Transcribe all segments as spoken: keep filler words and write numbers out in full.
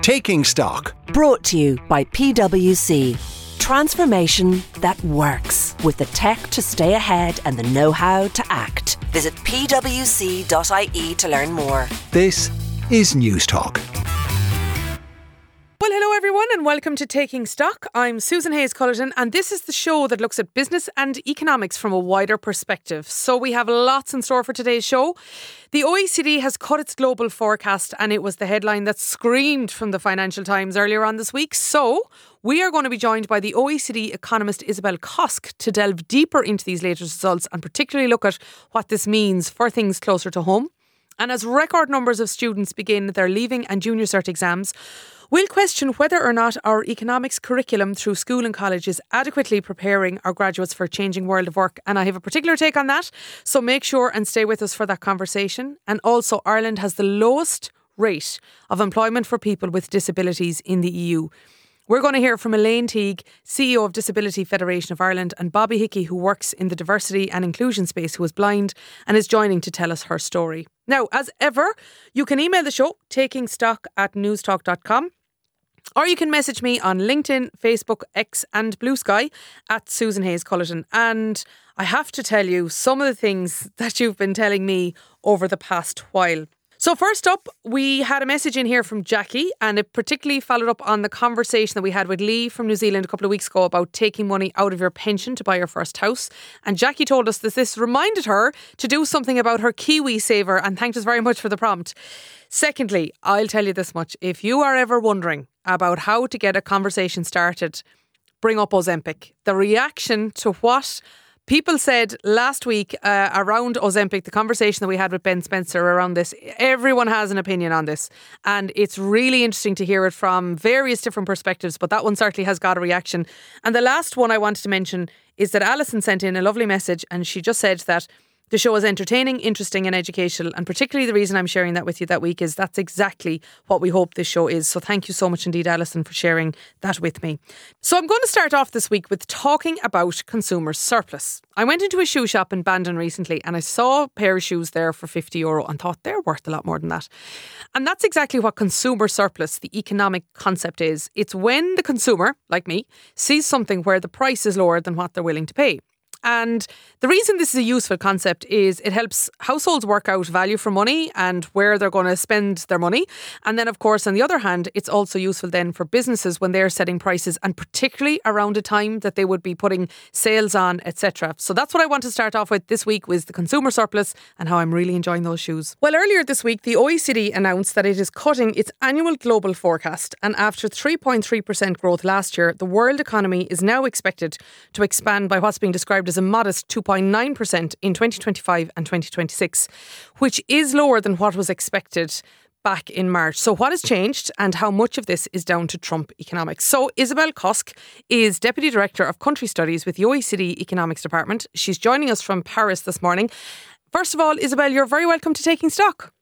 Taking Stock. Brought to you by P W C. Transformation that works. With the tech to stay ahead and the know-how to act. Visit p w c dot i e to learn more. This is News Talk. Well, hello everyone and welcome to Taking Stock. I'm Susan Hayes-Cullerton and this is the show that looks at business and economics from a wider perspective. So we have lots in store for today's show. The O E C D has cut its global forecast and it was the headline that screamed from the Financial Times earlier on this week. So we are going to be joined by the O E C D economist Isabel Kosk to delve deeper into these latest results and particularly look at what this means for things closer to home. And as record numbers of students begin their leaving and junior cert exams, we'll question whether or not our economics curriculum through school and college is adequately preparing our graduates for a changing world of work. And I have a particular take on that. So make sure and stay with us for that conversation. And also, Ireland has the lowest rate of employment for people with disabilities in the E U. We're going to hear from Elaine Teague, C E O of Disability Federation of Ireland, and Bobby Hickey, who works in the diversity and inclusion space, who is blind and is joining to tell us her story. Now, as ever, you can email the show, takingstock at newstalk dot com. Or you can message me on LinkedIn, Facebook, X and Blue Sky at Susan Hayes-Cullerton. And I have to tell you some of the things that you've been telling me over the past while. So first up, we had a message in here from Jackie, and it particularly followed up on the conversation that we had with Lee from New Zealand a couple of weeks ago about taking money out of your pension to buy your first house. And Jackie told us that this reminded her to do something about her Kiwi saver and thanked us very much for the prompt. Secondly, I'll tell you this much. If you are ever wondering about how to get a conversation started, bring up Ozempic. The reaction to what people said last week uh, around Ozempic, the conversation that we had with Ben Spencer around this, everyone has an opinion on this. And it's really interesting to hear it from various different perspectives, but that one certainly has got a reaction. And the last one I wanted to mention is that Alison sent in a lovely message and she just said that the show is entertaining, interesting and educational, and particularly the reason I'm sharing that with you that week is that's exactly what we hope this show is. So thank you so much indeed, Alison, for sharing that with me. So I'm going to start off this week with talking about consumer surplus. I went into a shoe shop in Bandon recently and I saw a pair of shoes there for fifty euro and thought they're worth a lot more than that. And that's exactly what consumer surplus, the economic concept is. It's when the consumer, like me, sees something where the price is lower than what they're willing to pay. And the reason this is a useful concept is it helps households work out value for money and where they're going to spend their money. And then, of course, on the other hand, it's also useful then for businesses when they're setting prices and particularly around a time that they would be putting sales on, et cetera. So that's what I want to start off with this week was the consumer surplus and how I'm really enjoying those shoes. Well, earlier this week, the O E C D announced that it is cutting its annual global forecast. And after three point three percent growth last year, the world economy is now expected to expand by what's being described as a modest two point nine percent in twenty twenty-five and twenty twenty-six, which is lower than what was expected back in March. So what has changed and how much of this is down to Trump economics? So Isabel Kosk is Deputy Director of Country Studies with the O E C D Economics Department. She's joining us from Paris this morning. First of all, Isabel, you're very welcome to Taking Stock.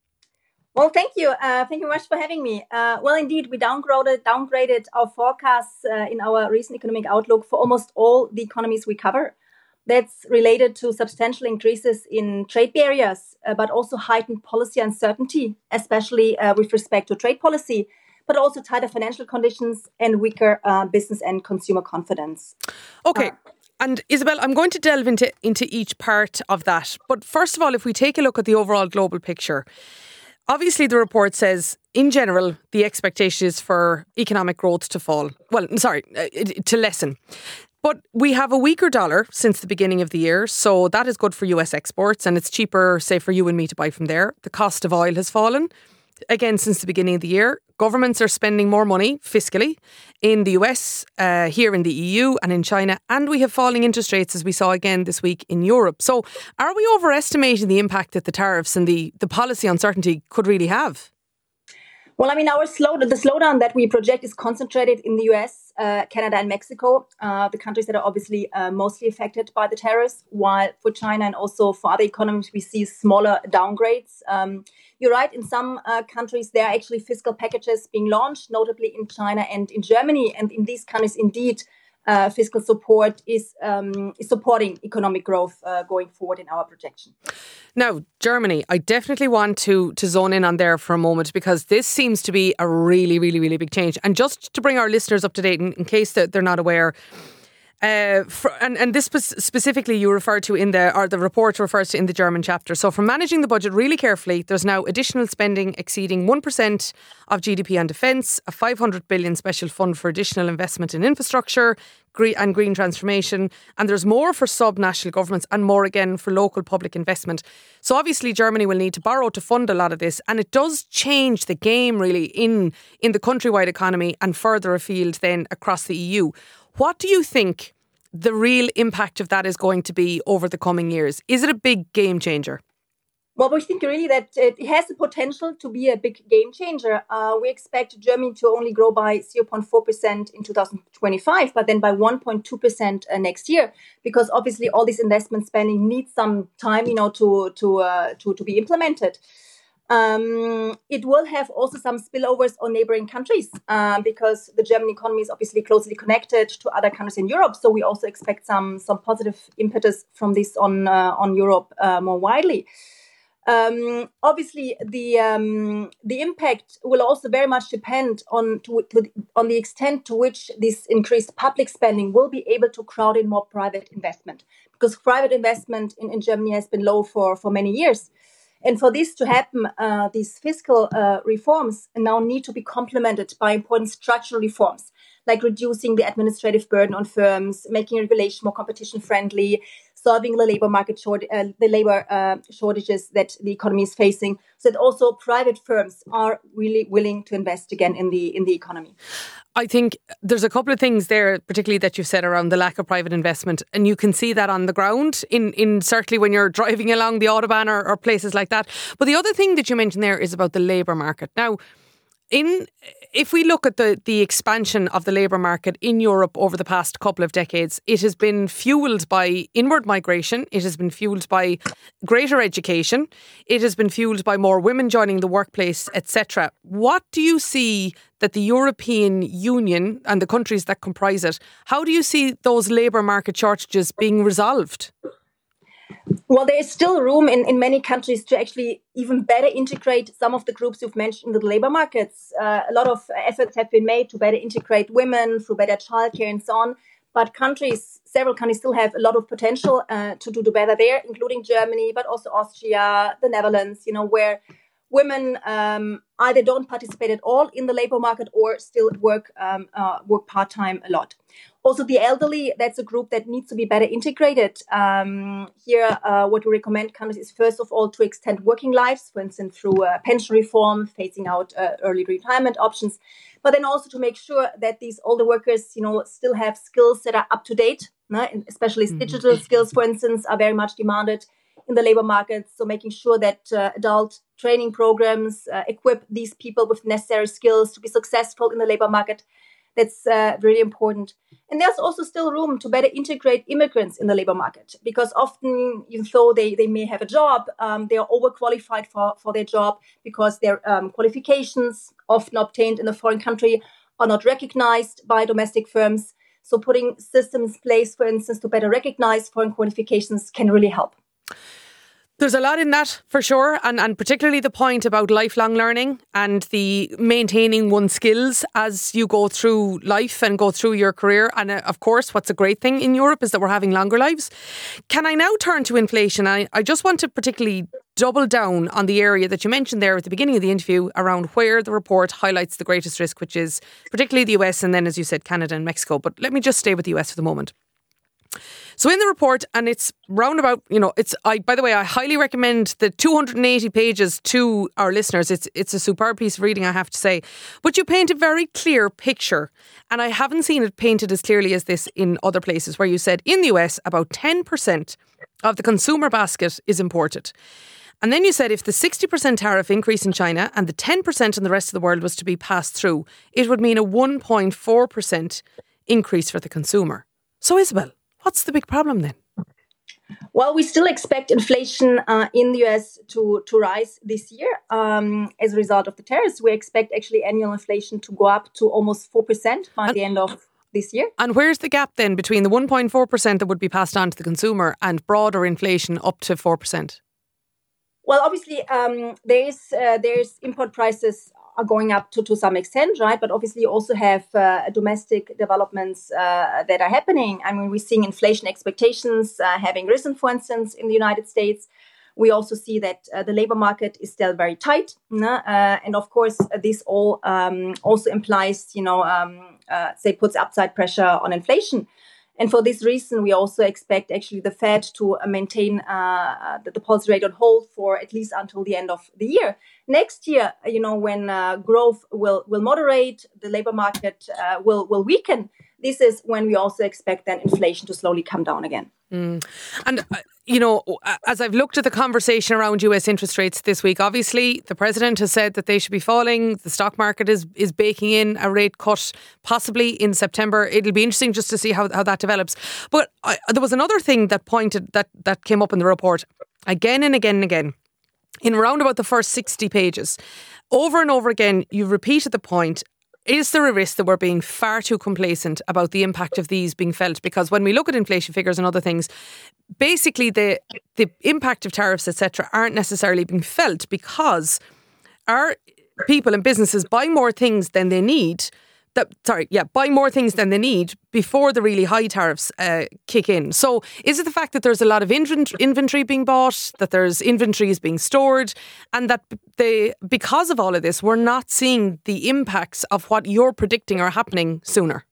Well, thank you. Uh, thank you very much for having me. Uh, well, indeed, we downgraded, downgraded our forecasts uh, in our recent economic outlook for almost all the economies we cover. That's related to substantial increases in trade barriers, uh, but also heightened policy uncertainty, especially uh, with respect to trade policy, but also tighter financial conditions and weaker uh, business and consumer confidence. Okay. Uh, And Isabel, I'm going to delve into, into each part of that. But first of all, if we take a look at the overall global picture, obviously the report says, in general, the expectation is for economic growth to fall. Well, sorry, uh, to lessen. But we have a weaker dollar since the beginning of the year, so that is good for U S exports and it's cheaper, say, for you and me to buy from there. The cost of oil has fallen, again, since the beginning of the year. Governments are spending more money fiscally in the U S, uh, here in the E U and in China, and we have falling interest rates, as we saw again this week in Europe. So are we overestimating the impact that the tariffs and the, the policy uncertainty could really have? Well, I mean, our slow, the slowdown that we project is concentrated in the U S, uh, Canada and Mexico, uh, the countries that are obviously uh, mostly affected by the tariffs, while for China and also for other economies, we see smaller downgrades. Um, you're right, in some uh, countries, there are actually fiscal packages being launched, notably in China and in Germany. And in these countries, indeed, uh, fiscal support is, um, is supporting economic growth uh, going forward in our projection. Now, Germany, I definitely want to to zone in on there for a moment, because this seems to be a really, really, really big change. And just to bring our listeners up to date, in, in case that they're not aware, Uh, for, and, and this spe- specifically you referred to in the, or the report refers to in the German chapter. So for managing the budget really carefully, there's now additional spending exceeding one percent of G D P on defence, a five hundred billion special fund for additional investment in infrastructure green and green transformation, and there's more for sub-national governments and more again for local public investment. So obviously Germany will need to borrow to fund a lot of this, and it does change the game really in, in the countrywide economy and further afield then across the E U. What do you think the real impact of that is going to be over the coming years? Is it a big game changer? Well, we think really that it has the potential to be a big game changer. Uh, we expect Germany to only grow by zero point four percent in two thousand twenty-five, but then by one point two percent uh, next year, because obviously all this investment spending needs some time, you know, to to uh, to, to be implemented. Um, it will have also some spillovers on neighboring countries uh, because the German economy is obviously closely connected to other countries in Europe. So we also expect some some positive impetus from this on uh, on Europe uh, more widely. Um, obviously, the um, the impact will also very much depend on to, to, on the extent to which this increased public spending will be able to crowd in more private investment, because private investment in, in Germany has been low for, for many years. And for this to happen, uh, these fiscal uh, reforms now need to be complemented by important structural reforms, like reducing the administrative burden on firms, making regulation more competition friendly, solving the labor market short, uh, the labor uh, shortages that the economy is facing, so that also private firms are really willing to invest again in the in the economy. I think there's a couple of things there, particularly that you've said around the lack of private investment, and you can see that on the ground in, in certainly when you're driving along the Autobahn or, or places like that. But the other thing that you mentioned there is about the labour market. Now, in if we look at the, the expansion of the labour market in Europe over the past couple of decades, it has been fuelled by inward migration, it has been fuelled by greater education, it has been fuelled by more women joining the workplace, et cetera. What do you see that the European Union and the countries that comprise it, how do you see those labour market shortages being resolved? Well, there is still room in, in many countries to actually even better integrate some of the groups you've mentioned in the labour markets. Uh, a lot of efforts have been made to better integrate women through better childcare and so on. But countries, several countries still have a lot of potential uh, to do better there, including Germany, but also Austria, the Netherlands, you know, where women um, either don't participate at all in the labour market or still work um, uh, work part-time a lot. Also, the elderly, that's a group that needs to be better integrated. Um, here, uh, what we recommend countries is, first of all, to extend working lives, for instance, through uh, pension reform, phasing out uh, early retirement options, but then also to make sure that these older workers, you know, still have skills that are up to date, no? Especially mm-hmm. digital skills, for instance, are very much demanded in the labor market. So making sure that uh, adult training programs uh, equip these people with necessary skills to be successful in the labor market. That's uh, really important. And there's also still room to better integrate immigrants in the labor market, because often, even though they, they may have a job, um, they are overqualified for, for their job because their um, qualifications, often obtained in a foreign country, are not recognized by domestic firms. So putting systems in place, for instance, to better recognize foreign qualifications can really help. There's a lot in that for sure, and, and particularly the point about lifelong learning and the maintaining one's skills as you go through life and go through your career. And uh, of course, what's a great thing in Europe is that we're having longer lives. Can I now turn to inflation? I, I just want to particularly double down on the area that you mentioned there at the beginning of the interview around where the report highlights the greatest risk, which is particularly the U S and then, as you said, Canada and Mexico. But let me just stay with the U S for the moment. So in the report, and it's roundabout, you know, it's, I, by the way, I highly recommend the two hundred eighty pages to our listeners. It's it's a superb piece of reading, I have to say. But you paint a very clear picture. And I haven't seen it painted as clearly as this in other places, where you said in the U S, about ten percent of the consumer basket is imported. And then you said if the sixty percent tariff increase in China and the ten percent in the rest of the world was to be passed through, it would mean a one point four percent increase for the consumer. So, Isabel, what's the big problem then? Well, we still expect inflation uh, in the U S to, to rise this year um, as a result of the tariffs. We expect actually annual inflation to go up to almost four percent by and, the end of... this year. And where's the gap then between the one point four percent that would be passed on to the consumer and broader inflation up to four percent? Well, obviously, um, there's uh, there's import prices are going up to, to some extent, right? But obviously, you also have uh, domestic developments uh, that are happening. I mean, we're seeing inflation expectations uh, having risen, for instance, in the United States. We also see that uh, the labor market is still very tight. Uh, and of course, this all um, also implies, you know, um, uh, say puts upside pressure on inflation. And for this reason, we also expect actually the Fed to uh, maintain uh, the, the policy rate on hold for at least until the end of the year. Next year, you know, when uh, growth will, will moderate, the labor market uh, will, will weaken. This is when we also expect then inflation to slowly come down again. Mm. And, uh, you know, as I've looked at the conversation around U S interest rates this week, obviously the president has said that they should be falling. The stock market is is baking in a rate cut possibly in September. It'll be interesting just to see how, how that develops. But I, there was another thing that pointed that, that came up in the report again and again and again. In around about the first sixty pages, over and over again, you repeated the point. Is there a risk that we're being far too complacent about the impact of these being felt? Because when we look at inflation figures and other things, basically the the impact of tariffs, et cetera, aren't necessarily being felt because our people and businesses buy more things than they need. That, sorry, yeah, buy more things than they need before the really high tariffs uh, kick in. So is it the fact that there's a lot of inventory being bought, that there's inventories being stored, and that they, because of all of this, we're not seeing the impacts of what you're predicting are happening sooner?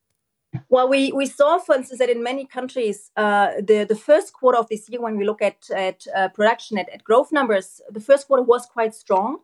Well, we, we saw, for instance, that in many countries, uh, the, the first quarter of this year, when we look at, at uh, production, at, at growth numbers, the first quarter was quite strong.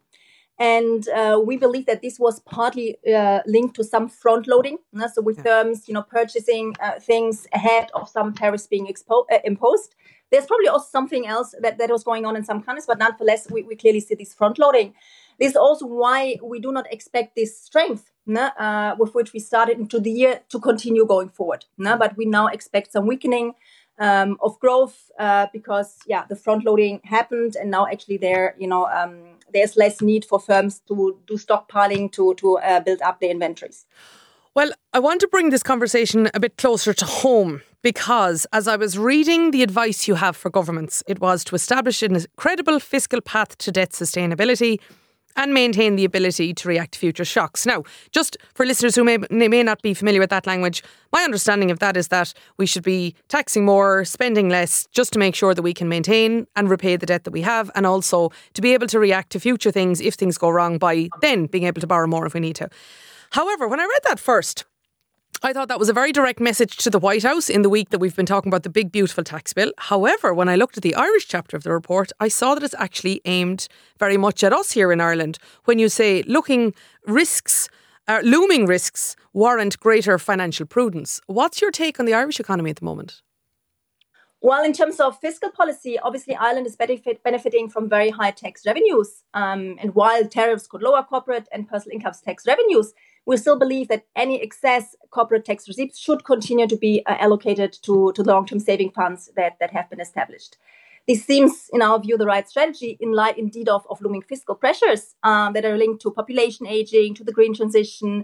And uh, we believe that this was partly uh, linked to some front loading. Uh, so with firms, you know, purchasing uh, things ahead of some tariffs being expo- uh, imposed. There's probably also something else that, that was going on in some countries, but nonetheless, we, we clearly see this front loading. This is also why we do not expect this strength uh, with which we started into the year to continue going forward. Uh, but we now expect some weakening Um, of growth uh, because, yeah, the front loading happened, and now actually there, you know, um, there's less need for firms to do stockpiling to to uh, build up their inventories. Well, I want to bring this conversation a bit closer to home because as I was reading the advice you have for governments, it was to establish a credible fiscal path to debt sustainability and maintain the ability to react to future shocks. Now, just for listeners who may, may not be familiar with that language, my understanding of that is that we should be taxing more, spending less, just to make sure that we can maintain and repay the debt that we have, and also to be able to react to future things if things go wrong by then being able to borrow more if we need to. However, when I read that first, I thought that was a very direct message to the White House in the week that we've been talking about the big, beautiful tax bill. However, when I looked at the Irish chapter of the report, I saw that it's actually aimed very much at us here in Ireland. When you say looking risks, uh, looming risks warrant greater financial prudence. What's your take on the Irish economy at the moment? Well, in terms of fiscal policy, obviously Ireland is benefit, benefiting from very high tax revenues. Um, and while tariffs could lower corporate and personal income tax revenues, we still believe that any excess corporate tax receipts should continue to be uh, allocated to, to the long-term saving funds that, that have been established. This seems, in our view, the right strategy in light, indeed, of, of looming fiscal pressures um, that are linked to population aging, to the green transition,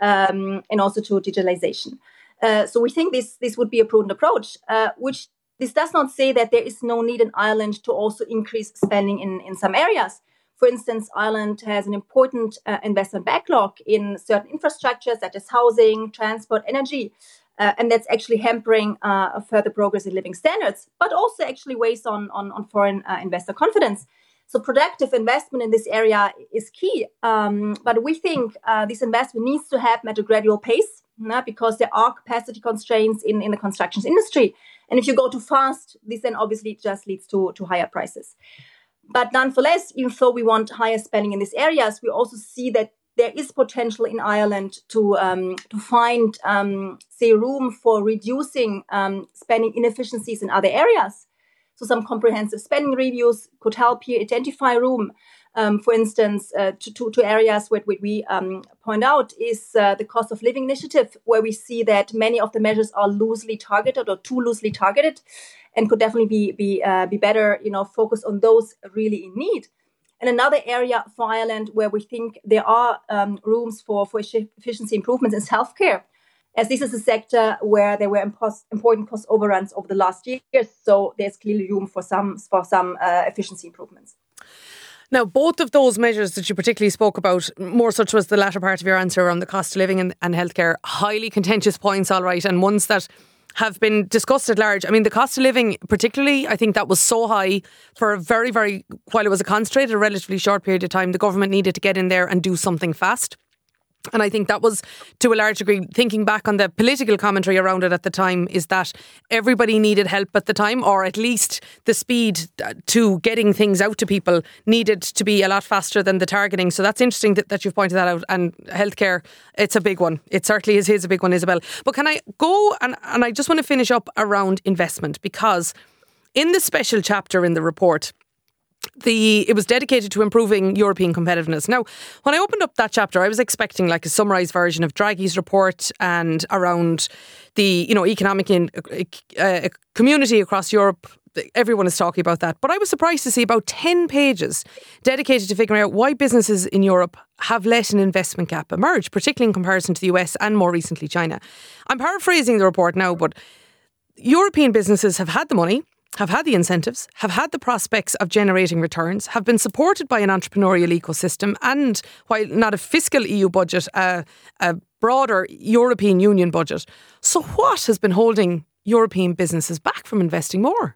um, and also to digitalization. Uh, so we think this, this would be a prudent approach, uh, which this does not say that there is no need in Ireland to also increase spending in, in some areas. For instance, Ireland has an important uh, investment backlog in certain infrastructures such as housing, transport, energy, uh, and that's actually hampering uh, further progress in living standards, but also actually weighs on, on, on foreign uh, investor confidence. So productive investment in this area is key, um, but we think uh, this investment needs to happen at a gradual pace uh, because there are capacity constraints in, in the construction industry. And if you go too fast, this then obviously just leads to, to higher prices. But nonetheless, even though we want higher spending in these areas, we also see that there is potential in Ireland to um, to find, um, say, room for reducing um, spending inefficiencies in other areas. So some comprehensive spending reviews could help here identify room. Um, for instance, uh, to, to, to areas where, where we um, point out is uh, the cost of living initiative, where we see that many of the measures are loosely targeted or too loosely targeted, and could definitely be be uh, be better, you know, focus on those really in need. And another area for Ireland where we think there are um, rooms for for efficiency improvements is healthcare. as this is a sector where there were impos- important cost overruns over the last years. So there's clearly room for some for some uh, efficiency improvements. Now, both of those measures that you particularly spoke about, more such was the latter part of your answer around the cost of living and, and healthcare, highly contentious points, all right, and ones that have been discussed at large. I mean, the cost of living, particularly, I think that was so high for a very, very, while it was a concentrated, a relatively short period of time, the government needed to get in there and do something fast. And I think that was, to a large degree, thinking back on the political commentary around it at the time, is that everybody needed help at the time, or at least the speed to getting things out to people needed to be a lot faster than the targeting. So that's interesting that, that you've pointed that out. And healthcare, it's a big one. It certainly is, is a big one, Isabel. But can I go, and, and I just want to finish up around investment, because in the special chapter in the report, The it was dedicated to improving European competitiveness. Now, when I opened up that chapter, I was expecting like a summarised version of Draghi's report and around the, you know, economic in, uh, community across Europe. Everyone is talking about that. But I was surprised to see about ten pages dedicated to figuring out why businesses in Europe have let an investment gap emerge, particularly in comparison to the U S and more recently China. I'm paraphrasing the report now, but European businesses have had the money, have had the incentives, have had the prospects of generating returns, have been supported by an entrepreneurial ecosystem and, while not a fiscal E U budget, uh, a broader European Union budget. So what has been holding European businesses back from investing more?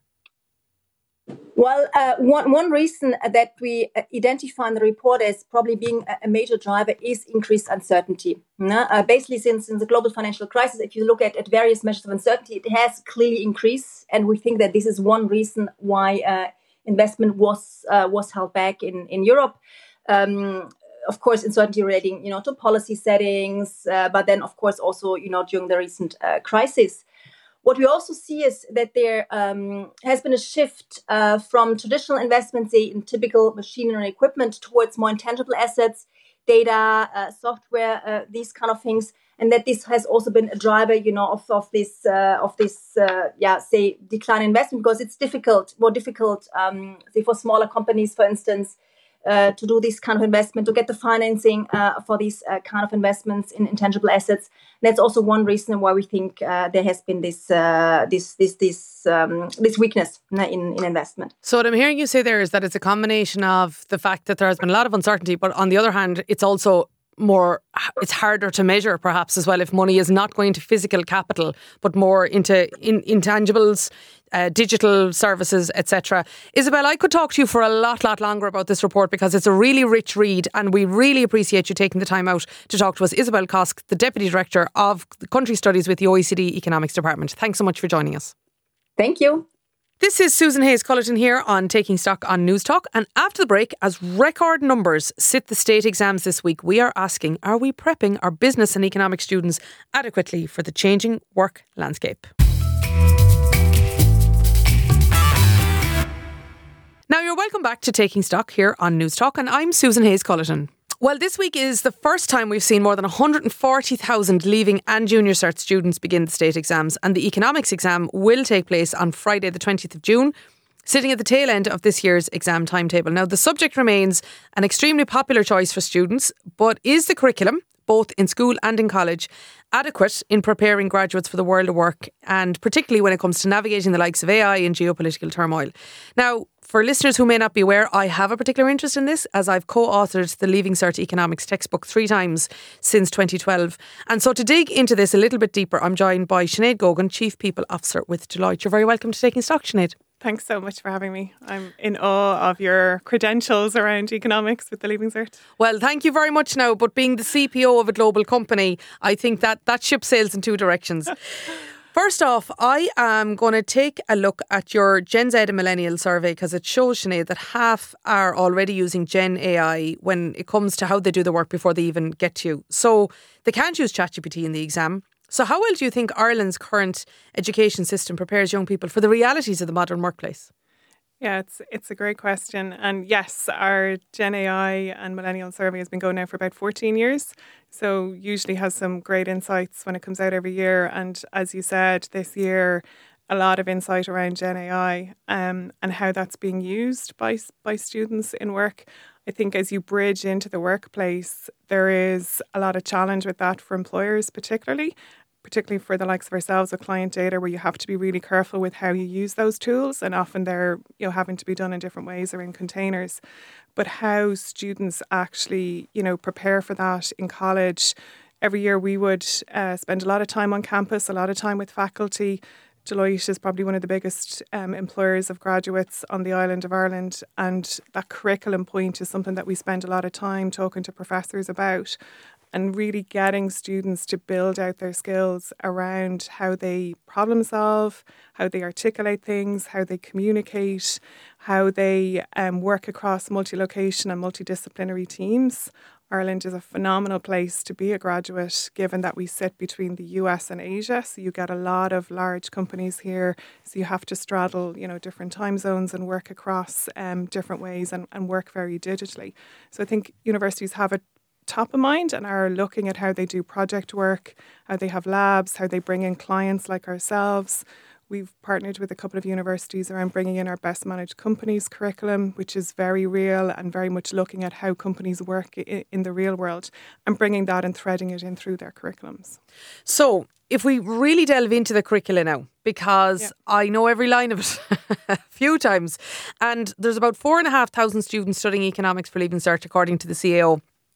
Well, uh, one, one reason that we identify in the report as probably being a major driver is increased uncertainty. Uh, basically, since, since the global financial crisis, if you look at, at various measures of uncertainty, it has clearly increased. And we think that this is one reason why uh, investment was uh, was held back in, in Europe. Um, of course, uncertainty relating, you know, to policy settings, uh, but then, of course, also, you know, during the recent uh, crisis. What we also see is that there um, has been a shift uh, from traditional investments, say, in typical machinery and equipment, towards more intangible assets, data, uh, software, uh, these kind of things, and that this has also been a driver, you know, of, of this, uh, of this, uh, yeah, say, decline in investment, because it's difficult, more difficult, um, say, for smaller companies, for instance, Uh, to do this kind of investment, to get the financing uh, for these uh, kind of investments in intangible assets. That's also one reason why we think uh, there has been this uh, this this this um, this weakness in, in investment. So what I'm hearing you say there is that it's a combination of the fact that there has been a lot of uncertainty, but on the other hand, it's also more, it's harder to measure perhaps as well if money is not going to physical capital, but more into in, intangibles, uh, digital services, et cetera. Isabel, I could talk to you for a lot, lot longer about this report because it's a really rich read, and we really appreciate you taking the time out to talk to us. Isabel Kosk, the Deputy Director of Country Studies with the O E C D Economics Department. Thanks so much for joining us. Thank you. This is Susan Hayes-Cullerton here on Taking Stock on News Talk. And after the break, as record numbers sit the state exams this week, we are asking, are we prepping our business and economic students adequately for the changing work landscape? Now, you're welcome back to Taking Stock here on News Talk, and I'm Susan Hayes-Cullerton. Well, this week is the first time we've seen more than one hundred forty thousand leaving and junior cert students begin the state exams, and the economics exam will take place on Friday the twentieth of June, sitting at the tail end of this year's exam timetable. Now, the subject remains an extremely popular choice for students, but is the curriculum, both in school and in college, adequate in preparing graduates for the world of work, and particularly when it comes to navigating the likes of A I and geopolitical turmoil? Now, for listeners who may not be aware, I have a particular interest in this, as I've co-authored the Leaving Cert Economics textbook three times since twenty twelve. And so to dig into this a little bit deeper, I'm joined by Sinead Gogan, Chief People Officer with Deloitte. You're very welcome to Taking Stock, Sinead. Thanks so much for having me. I'm in awe of your credentials around economics with the Leaving Cert. Well, thank you very much now. But being the C P O of a global company, I think that that ship sails in two directions. First off, I am going to take a look at your Gen Z and Millennial survey, because it shows, Sinead, that half are already using Gen A I when it comes to how they do the work before they even get to you. So they can't use ChatGPT in the exam. So how well do you think Ireland's current education system prepares young people for the realities of the modern workplace? Yeah, it's it's a great question. And yes, our Gen A I and Millennial survey has been going now for about fourteen years. So usually has some great insights when it comes out every year. And as you said, this year, a lot of insight around Gen A I um, and how that's being used by by students in work. I think as you bridge into the workplace, there is a lot of challenge with that for employers particularly, particularly for the likes of ourselves with client data, where you have to be really careful with how you use those tools, and often they're, you know, having to be done in different ways or in containers. But how students actually, you know, prepare for that in college. Every year we would uh, spend a lot of time on campus, a lot of time with faculty. Deloitte is probably one of the biggest um, employers of graduates on the island of Ireland, and that curriculum point is something that we spend a lot of time talking to professors about, and really getting students to build out their skills around how they problem solve, how they articulate things, how they communicate, how they um, work across multi-location and multidisciplinary teams. Ireland is a phenomenal place to be a graduate, given that we sit between the U S and Asia. So you get a lot of large companies here. So you have to straddle, you know, different time zones and work across um, different ways and, and work very digitally. So I think universities have it top of mind and are looking at how they do project work, how they have labs, how they bring in clients like ourselves. We've partnered with a couple of universities around bringing in our Best Managed Companies curriculum, which is very real and very much looking at how companies work in the real world, and bringing that and threading it in through their curriculums. So if we really delve into the curricula now, because yeah. I know every line of it a few times, and there's about four and a half thousand students studying economics for Leaving Cert, according to the C A O.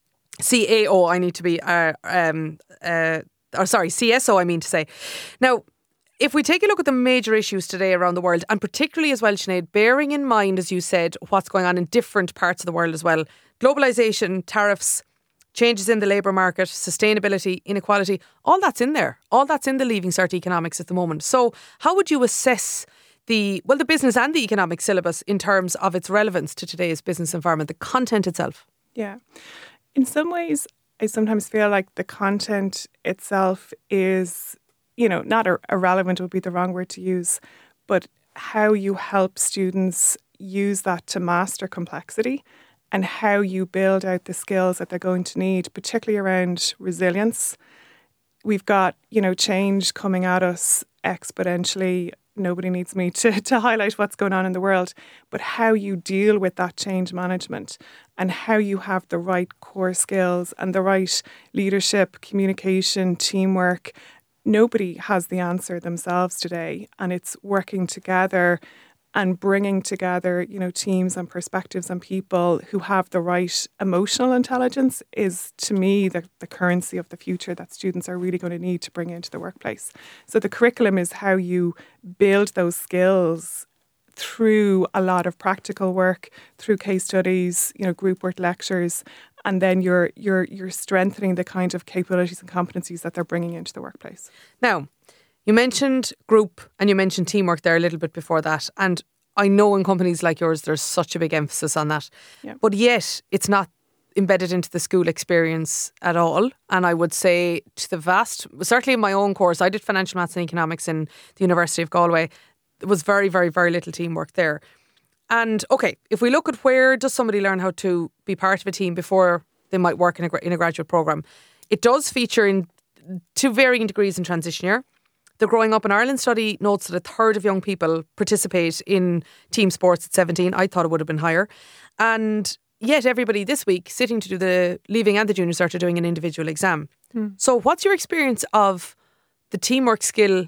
C A O, I need to be, uh, um, uh, or sorry, C S O, I mean to say. Now, if we take a look at the major issues today around the world, and particularly as well, Sinead, bearing in mind, as you said, what's going on in different parts of the world as well, globalisation, tariffs, changes in the labour market, sustainability, inequality, all that's in there. All that's in the Leaving Cert economics at the moment. So how would you assess the, well, the business and the economic syllabus in terms of its relevance to today's business environment, the content itself? Yeah. In some ways, I sometimes feel like the content itself is, you know, not ir- irrelevant would be the wrong word to use, but how you help students use that to master complexity and how you build out the skills that they're going to need, particularly around resilience. We've got, you know, change coming at us exponentially. Nobody needs me to, to highlight what's going on in the world, but how you deal with that change management and how you have the right core skills and the right leadership, communication, teamwork. Nobody has the answer themselves today, and it's working together and bringing together, you know, teams and perspectives and people who have the right emotional intelligence is, to me, the, the currency of the future that students are really going to need to bring into the workplace. So the curriculum is how you build those skills through a lot of practical work, through case studies, you know, group work lectures, and then you're you're you're strengthening the kind of capabilities and competencies that they're bringing into the workplace. Now, you mentioned group and you mentioned teamwork there a little bit before that. And I know in companies like yours, there's such a big emphasis on that. Yeah. But yet it's not embedded into the school experience at all. And I would say to the vast, certainly in my own course, I did financial maths and economics in the University of Galway. There was very, very, very little teamwork there. And okay, if we look at where does somebody learn how to be part of a team before they might work in a, in a graduate programme, it does feature in to varying degrees in transition year. The Growing Up in Ireland study notes that a third of young people participate in team sports at seventeen. I thought it would have been higher. And yet everybody this week sitting to do the Leaving and the Junior Cert are doing an individual exam. Hmm. So what's your experience of the teamwork skill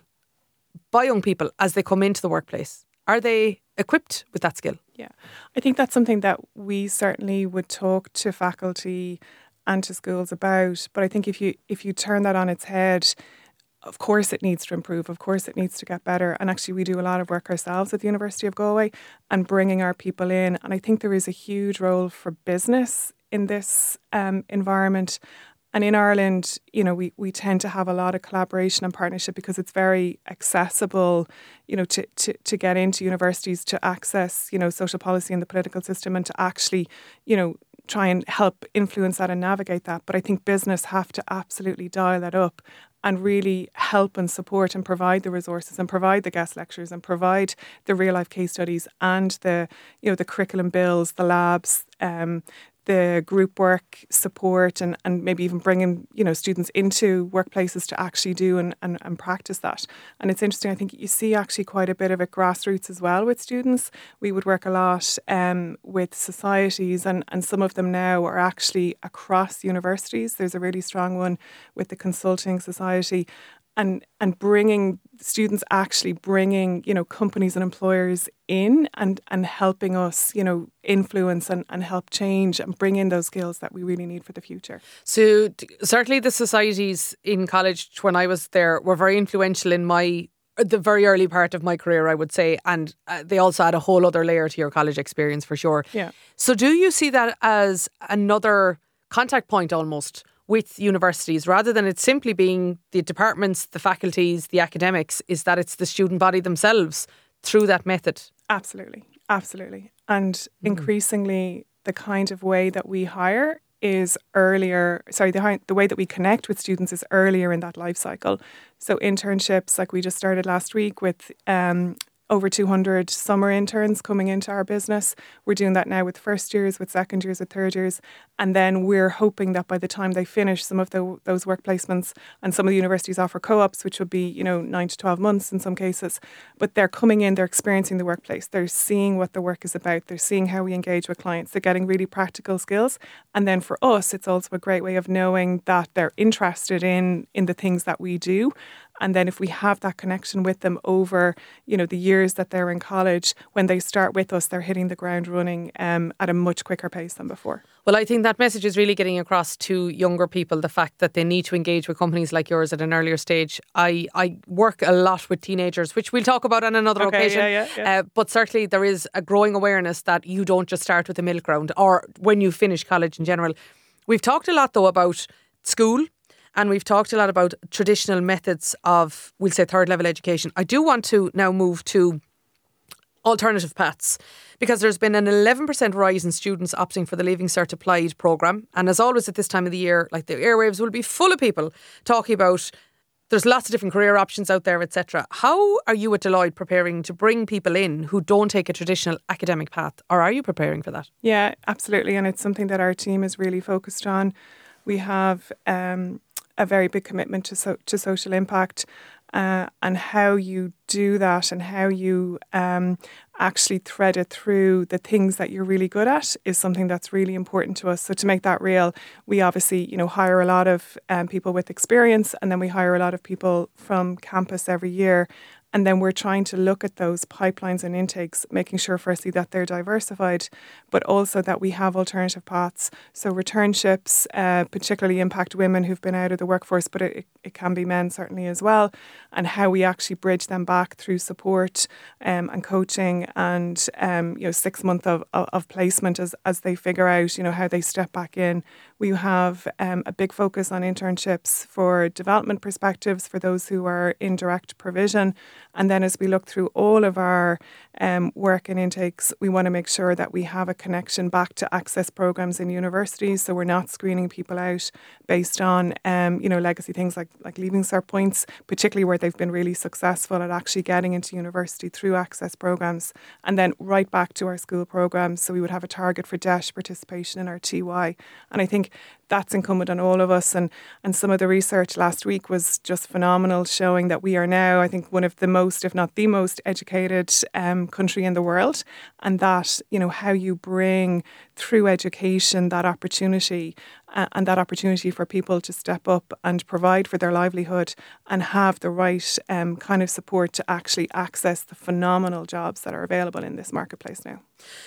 by young people as they come into the workplace? Are they equipped with that skill? Yeah, I think that's something that we certainly would talk to faculty and to schools about. But I think if you if you turn that on its head, of course it needs to improve. Of course it needs to get better. And actually we do a lot of work ourselves at the University of Galway and bringing our people in. And I think there is a huge role for business in this um, environment. And in Ireland, you know, we, we tend to have a lot of collaboration and partnership because it's very accessible, you know, to, to, to get into universities, to access, you know, social policy and the political system and to actually, you know, try and help influence that and navigate that. But I think business have to absolutely dial that up and really help and support and provide the resources and provide the guest lectures and provide the real life case studies and the, you know, the curriculum bills, the labs, um, the group work support and, and maybe even bringing, you know, students into workplaces to actually do and, and, and practice that. And it's interesting, I think you see actually quite a bit of it grassroots as well with students. We would work a lot um, with societies and, and some of them now are actually across universities. There's a really strong one with the Consulting Society. and and bringing students actually bringing, you know, companies and employers in and, and helping us, you know, influence and, and help change and bring in those skills that we really need for the future. So t- certainly the societies in college when I was there were very influential in my the very early part of my career, I would say, and uh, they also add a whole other layer to your college experience for sure. Yeah. So do you see that as another contact point almost with universities, rather than it simply being the departments, the faculties, the academics, is that it's the student body themselves through that method? Absolutely, absolutely. And mm. increasingly the kind of way that we hire is earlier, sorry, the, the way that we connect with students is earlier in that life cycle. So internships, like we just started last week with um, over two hundred summer interns coming into our business. We're doing that now with first years, with second years, with third years. And then we're hoping that by the time they finish some of the, those work placements, and some of the universities offer co-ops, which would be, you know, nine to twelve months in some cases, but they're coming in, they're experiencing the workplace. They're seeing what the work is about. They're seeing how we engage with clients. They're getting really practical skills. And then for us, it's also a great way of knowing that they're interested in, in the things that we do. And then if we have that connection with them over, you know, the years that they're in college, when they start with us, they're hitting the ground running um, at a much quicker pace than before. Well, I think that message is really getting across to younger people, the fact that they need to engage with companies like yours at an earlier stage. I, I work a lot with teenagers, which we'll talk about on another okay, occasion. Yeah, yeah, yeah. Uh, but certainly there is a growing awareness that you don't just start with a milk round or when you finish college in general. We've talked a lot, though, about school. And we've talked a lot about traditional methods of, we'll say, third level education. I do want to now move to alternative paths, because there's been an eleven percent rise in students opting for the Leaving Cert Applied programme. And as always at this time of the year, like the airwaves will be full of people talking about there's lots of different career options out there, et cetera. How are you at Deloitte preparing to bring people in who don't take a traditional academic path? Or are you preparing for that? Yeah, absolutely. And it's something that our team is really focused on. We have um, a very big commitment to so, to social impact, uh, and how you do that and how you um, actually thread it through the things that you're really good at is something that's really important to us. So to make that real, we obviously, you know, hire a lot of um, people with experience, and then we hire a lot of people from campus every year. And then we're trying to look at those pipelines and intakes, making sure firstly that they're diversified, but also that we have alternative paths. So returnships uh, particularly impact women who've been out of the workforce, but it, it can be men certainly as well, and how we actually bridge them back through support um, and coaching and um, you know six months of, of placement as, as they figure out, you know, how they step back in. We have um, a big focus on internships for development perspectives for those who are in direct provision. And then as we look through all of our um, work and intakes, we want to make sure that we have a connection back to access programs in universities. So we're not screening people out based on, um, you know, legacy things like, like Leaving Cert points, particularly where they've been really successful at actually getting into university through access programs. And then right back to our school programs. So we would have a target for D E S H participation in our T Y. And I think that's incumbent on all of us. And, and some of the research last week was just phenomenal, showing that we are now, I think, one of the most, if not the most educated um, country in the world. And that, you know, how you bring through education that opportunity uh, and that opportunity for people to step up and provide for their livelihood and have the right um, kind of support to actually access the phenomenal jobs that are available in this marketplace now.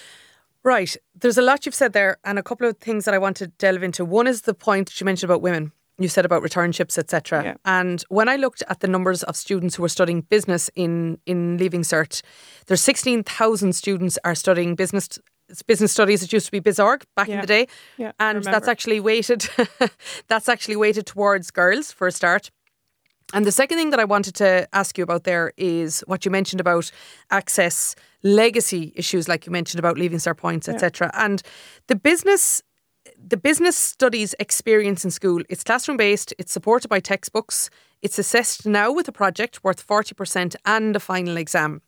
Right. There's a lot you've said there, and a couple of things that I want to delve into. One is the point that you mentioned about women. You said about returnships, et cetera. Yeah. And when I looked at the numbers of students who are studying business in, in Leaving Cert, there's sixteen thousand students are studying business business studies. It used to be BizOrg back yeah. in the day. Yeah, and that's actually weighted that's actually weighted towards girls for a start. And the second thing that I wanted to ask you about there is what you mentioned about access, legacy issues, like you mentioned about Leaving Cert points, et cetera. Yeah. And the business, the business studies experience in school, it's classroom based, it's supported by textbooks, it's assessed now with a project worth forty percent and a final exam.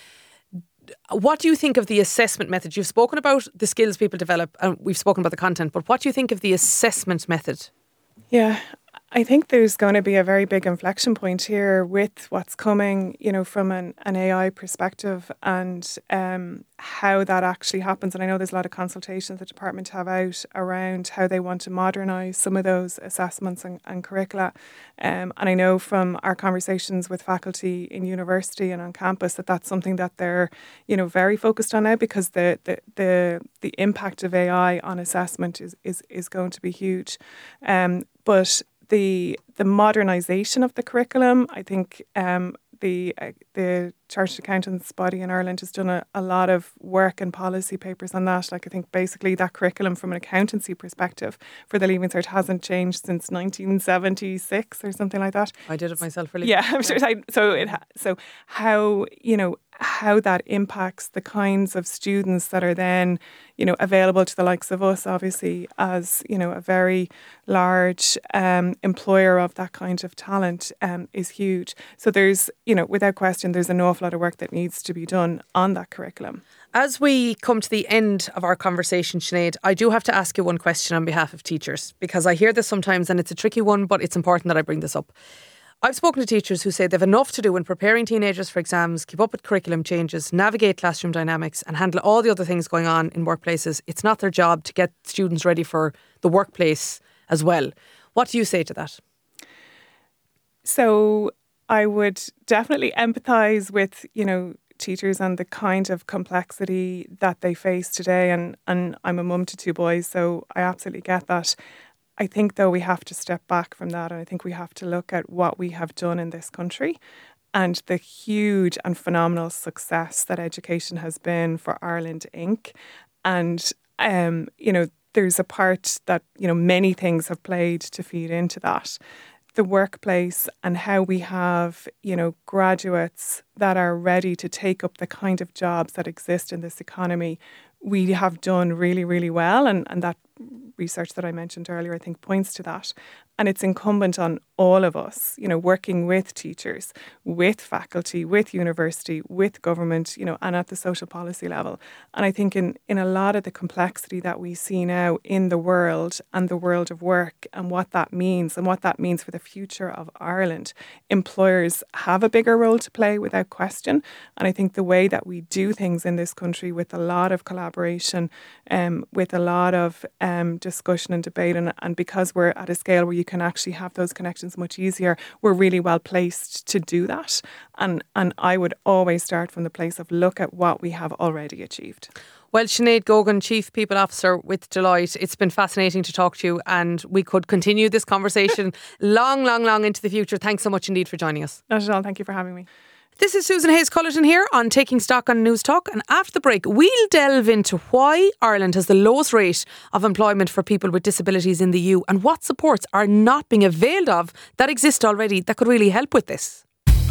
What do you think of the assessment method? You've spoken about the skills people develop and we've spoken about the content, but what do you think of the assessment method? Yeah, I think there's going to be a very big inflection point here with what's coming, you know, from an, an A I perspective and um, how that actually happens. And I know there's a lot of consultations the department have out around how they want to modernise some of those assessments and, and curricula. Um, and I know from our conversations with faculty in university and on campus that that's something that they're, you know, very focused on now, because the the the, the impact of A I on assessment is is, is going to be huge. Um, but The the modernisation of the curriculum, I think um, the uh, the Chartered Accountants body in Ireland has done a, a lot of work and policy papers on that. Like I think basically that curriculum from an accountancy perspective for the Leaving Cert hasn't changed since nineteen seventy-six or something like that. I did it myself. Really. Yeah, I'm sure. So it so how you know how that impacts the kinds of students that are then, you know, available to the likes of us, obviously, as, you know, a very large um, employer of that kind of talent um, is huge. So there's, you know, without question, there's an awful lot of work that needs to be done on that curriculum. As we come to the end of our conversation, Sinead, I do have to ask you one question on behalf of teachers, because I hear this sometimes and it's a tricky one, but it's important that I bring this up. I've spoken to teachers who say they've enough to do in preparing teenagers for exams, keep up with curriculum changes, navigate classroom dynamics and handle all the other things going on in workplaces. It's not their job to get students ready for the workplace as well. What do you say to that? So I would definitely empathise with, you know, teachers and the kind of complexity that they face today. And, and I'm a mum to two boys, so I absolutely get that. I think, though, we have to step back from that, and I think we have to look at what we have done in this country and the huge and phenomenal success that education has been for Ireland Incorporated. And, um, you know, there's a part that, you know, many things have played to feed into that. The workplace and how we have, you know, graduates that are ready to take up the kind of jobs that exist in this economy, we have done really, really well. And, and that research that I mentioned earlier, I think, points to that. And it's incumbent on all of us, you know, working with teachers, with faculty, with university, with government, you know, and at the social policy level. And I think in, in a lot of the complexity that we see now in the world and the world of work and what that means and what that means for the future of Ireland, employers have a bigger role to play without question. And I think the way that we do things in this country with a lot of collaboration, um, with a lot of um, discussion and debate, and, and because we're at a scale where you can actually have those connections much easier, we're really well placed to do that. And and I would always start from the place of look at what we have already achieved. Well, Sinead Gogan, Chief People Officer with Deloitte, it's been fascinating to talk to you, and we could continue this conversation long, long, long into the future. Thanks so much indeed for joining us. Not at all. Thank you for having me. This is Susan Hayes-Cullerton here on Taking Stock on News Talk, and after the break we'll delve into why Ireland has the lowest rate of employment for people with disabilities in the E U and what supports are not being availed of that exist already that could really help with this.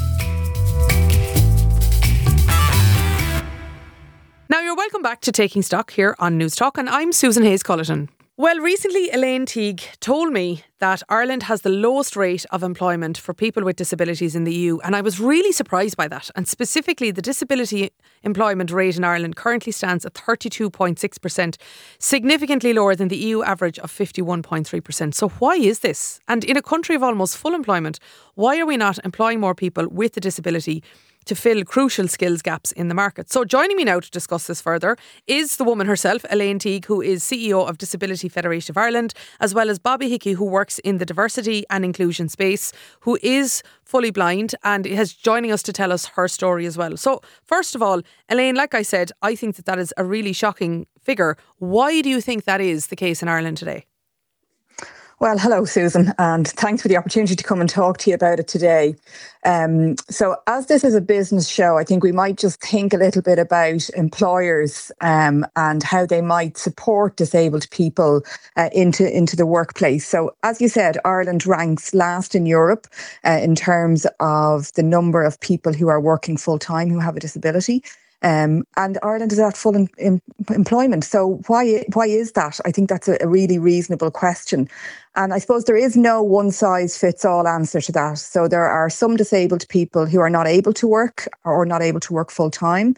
Now you're welcome back to Taking Stock here on News Talk, and I'm Susan Hayes-Cullerton. Well, recently Elaine Teague told me that Ireland has the lowest rate of employment for people with disabilities in the E U, and I was really surprised by that. And specifically, the disability employment rate in Ireland currently stands at thirty-two point six percent, significantly lower than the E U average of fifty-one point three percent. So why is this? And in a country of almost full employment, why are we not employing more people with a disability to fill crucial skills gaps in the market? So joining me now to discuss this further is the woman herself, Elaine Teague, who is C E O of Disability Federation of Ireland, as well as Bobby Hickey, who works in the diversity and inclusion space, who is fully blind and is joining us to tell us her story as well. So first of all, Elaine, like I said, I think that that is a really shocking figure. Why do you think that is the case in Ireland today? Well, hello, Susan, and thanks for the opportunity to come and talk to you about it today. Um, so as this is a business show, I think we might just think a little bit about employers um, and how they might support disabled people uh, into, into the workplace. So as you said, Ireland ranks last in Europe uh, in terms of the number of people who are working full-time who have a disability. Um, and Ireland is at full in, in, employment. So why why is that? I think that's a, a really reasonable question. And I suppose there is no one-size-fits-all answer to that. So there are some disabled people who are not able to work or not able to work full-time.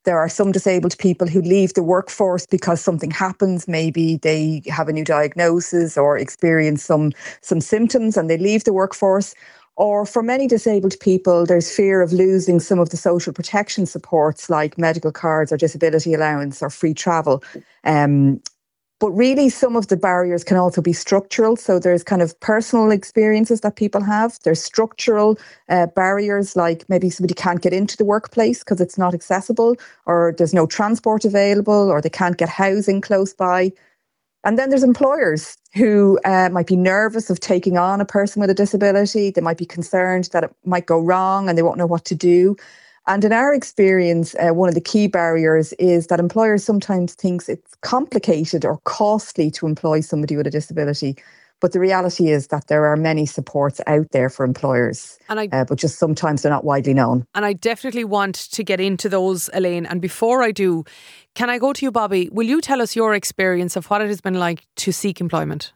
There are some disabled people who leave the workforce because something happens. Maybe they have a new diagnosis or experience some, some symptoms and they leave the workforce. Or for many disabled people, there's fear of losing some of the social protection supports like medical cards or disability allowance or free travel. Um, but really, some of the barriers can also be structural. So there's kind of personal experiences that people have. There's structural uh, barriers, like maybe somebody can't get into the workplace because it's not accessible, or there's no transport available, or they can't get housing close by. And then there's employers who uh, might be nervous of taking on a person with a disability. They might be concerned that it might go wrong and they won't know what to do. And in our experience, uh, one of the key barriers is that employers sometimes think it's complicated or costly to employ somebody with a disability. But the reality is that there are many supports out there for employers, and I, uh, but just sometimes they're not widely known. And I definitely want to get into those, Elaine. And before I do, can I go to you, Bobby? Will you tell us your experience of what it has been like to seek employment?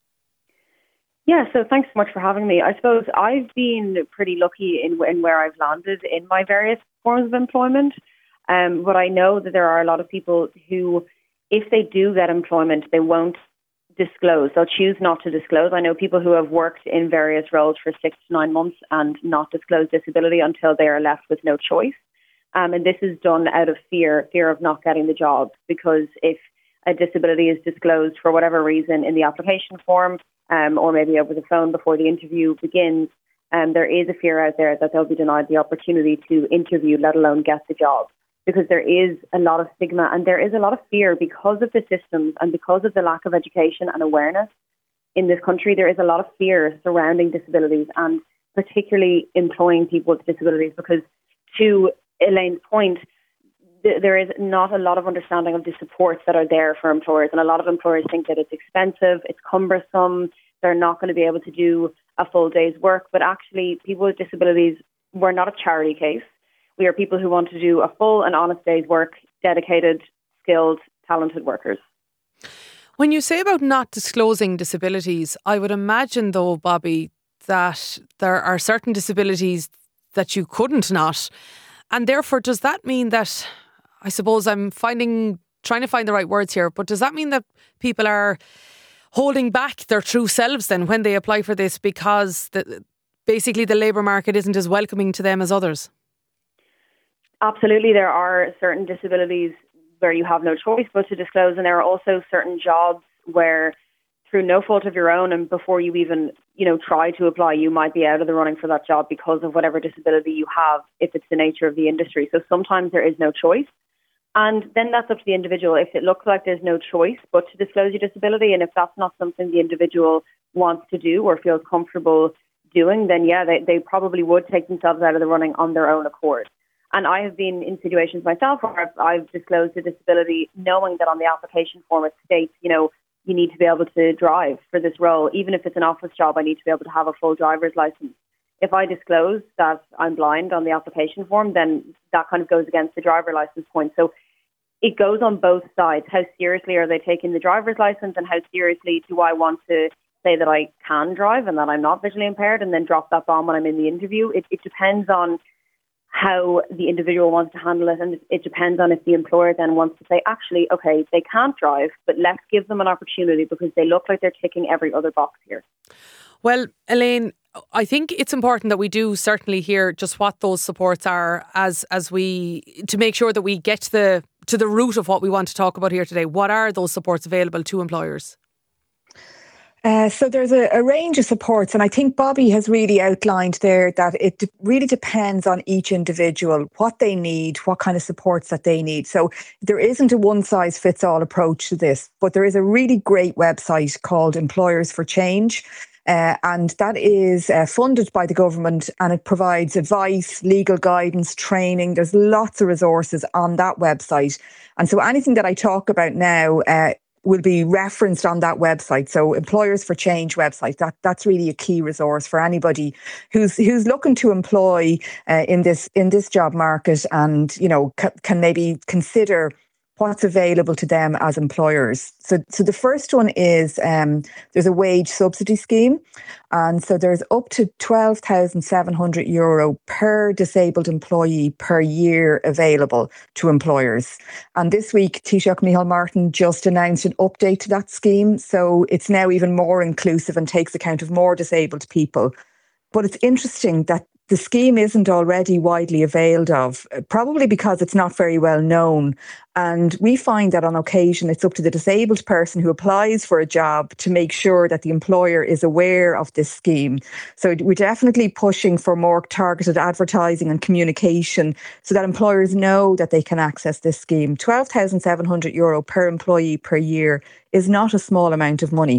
Yeah, so thanks so much for having me. I suppose I've been pretty lucky in, in where I've landed in my various forms of employment. Um, but I know that there are a lot of people who, if they do get employment, they won't disclose. They'll choose not to disclose. I know people who have worked in various roles for six to nine months and not disclosed disability until they are left with no choice. Um, and this is done out of fear, fear of not getting the job. Because if a disability is disclosed for whatever reason in the application form, um, or maybe over the phone before the interview begins, um, there is a fear out there that they'll be denied the opportunity to interview, let alone get the job. Because there is a lot of stigma and there is a lot of fear because of the systems and because of the lack of education and awareness in this country. There is a lot of fear surrounding disabilities and particularly employing people with disabilities, because to Elaine's point, th- there is not a lot of understanding of the supports that are there for employers. And a lot of employers think that it's expensive, it's cumbersome, they're not going to be able to do a full day's work. But actually, people with disabilities, we're not a charity case. We are people who want to do a full and honest day's work, dedicated, skilled, talented workers. When you say about not disclosing disabilities, I would imagine though, Bobby, that there are certain disabilities that you couldn't not. And therefore, does that mean that, I suppose I'm finding, trying to find the right words here, but does that mean that people are holding back their true selves then when they apply for this because the, basically the labour market isn't as welcoming to them as others? Absolutely, there are certain disabilities where you have no choice but to disclose, and there are also certain jobs where, through no fault of your own, and before you even, you know, try to apply, you might be out of the running for that job because of whatever disability you have, if it's the nature of the industry. So sometimes there is no choice, and then that's up to the individual. If it looks like there's no choice but to disclose your disability, and if that's not something the individual wants to do or feels comfortable doing, then yeah, they, they probably would take themselves out of the running on their own accord. And I have been in situations myself where I've, I've disclosed a disability knowing that on the application form it states, you know, you need to be able to drive for this role. Even if it's an office job, I need to be able to have a full driver's license. If I disclose that I'm blind on the application form, then that kind of goes against the driver license point. So it goes on both sides. How seriously are they taking the driver's license, and how seriously do I want to say that I can drive and that I'm not visually impaired and then drop that bomb when I'm in the interview? It, it depends on how the individual wants to handle it, and it depends on if the employer then wants to say, actually, okay, they can't drive, but let's give them an opportunity because they look like they're ticking every other box here. Well, Elaine, I think it's important that we do certainly hear just what those supports are as as we to make sure that we get to the to the root of what we want to talk about here today. What are those supports available to employers? Uh, so there's a, a range of supports, and I think Bobby has really outlined there that it de- really depends on each individual, what they need, what kind of supports that they need. So there isn't a one-size-fits-all approach to this, but there is a really great website called Employers for Change, uh, and that is uh, funded by the government, and it provides advice, legal guidance, training. There's lots of resources on that website. And so anything that I talk about now uh, will be referenced on that website. So Employers for Change website, that that's really a key resource for anybody who's who's looking to employ uh, in this in this job market, and you know c- can maybe consider what's available to them as employers. So, so the first one is um, there's a wage subsidy scheme. And so there's up to twelve thousand seven hundred euro per disabled employee per year available to employers. And this week, Taoiseach Micheál Martin just announced an update to that scheme. So it's now even more inclusive and takes account of more disabled people. But it's interesting that the scheme isn't already widely availed of, probably because it's not very well known. And we find that on occasion it's up to the disabled person who applies for a job to make sure that the employer is aware of this scheme. So we're definitely pushing for more targeted advertising and communication so that employers know that they can access this scheme. twelve thousand seven hundred euro per employee per year is not a small amount of money.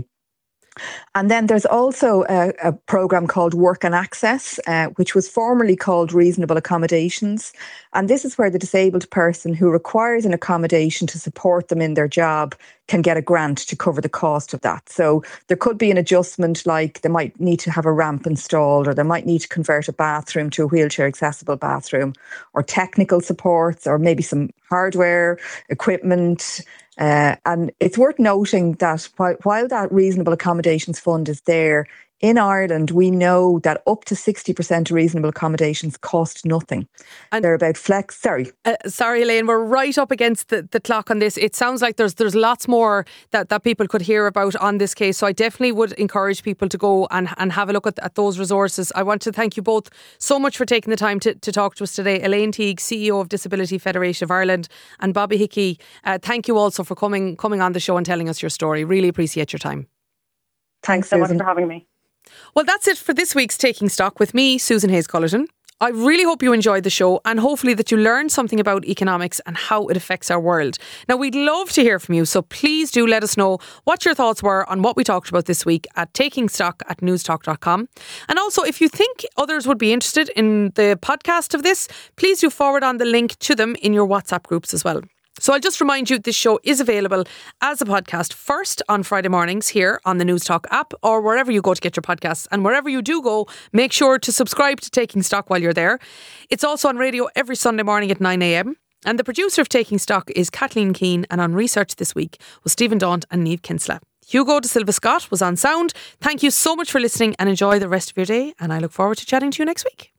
And then there's also a, a programme called Work and Access, uh, which was formerly called Reasonable Accommodations. And this is where the disabled person who requires an accommodation to support them in their job can get a grant to cover the cost of that. So there could be an adjustment, like they might need to have a ramp installed, or they might need to convert a bathroom to a wheelchair accessible bathroom, or technical supports, or maybe some hardware, equipment. Uh, and it's worth noting that while, while that Reasonable Accommodations Fund is there, in Ireland, we know that up to sixty percent of reasonable accommodations cost nothing. And they're about flex. Sorry. Uh, sorry, Elaine, we're right up against the, the clock on this. It sounds like there's there's lots more that, that people could hear about on this case. So I definitely would encourage people to go and, and have a look at, at those resources. I want to thank you both so much for taking the time to, to talk to us today. Elaine Teague, C E O of Disability Federation of Ireland, and Bobby Hickey, uh, thank you also for coming, coming on the show and telling us your story. Really appreciate your time. Thanks so much for having me. Well, that's it for this week's Taking Stock with me, Susan Hayes-Cullerton. I really hope you enjoyed the show, and hopefully that you learned something about economics and how it affects our world. Now, we'd love to hear from you, so please do let us know what your thoughts were on what we talked about this week at takingstock at newstalk dot com. And also, if you think others would be interested in the podcast of this, please do forward on the link to them in your WhatsApp groups as well. So I'll just remind you this show is available as a podcast first on Friday mornings here on the Newstalk app, or wherever you go to get your podcasts. And wherever you do go, make sure to subscribe to Taking Stock while you're there. It's also on radio every Sunday morning at nine a.m. And the producer of Taking Stock is Kathleen Keane, and on research this week was Stephen Daunt and Niamh Kinsella. Hugo De Silva Scott was on sound. Thank you so much for listening, and enjoy the rest of your day. And I look forward to chatting to you next week.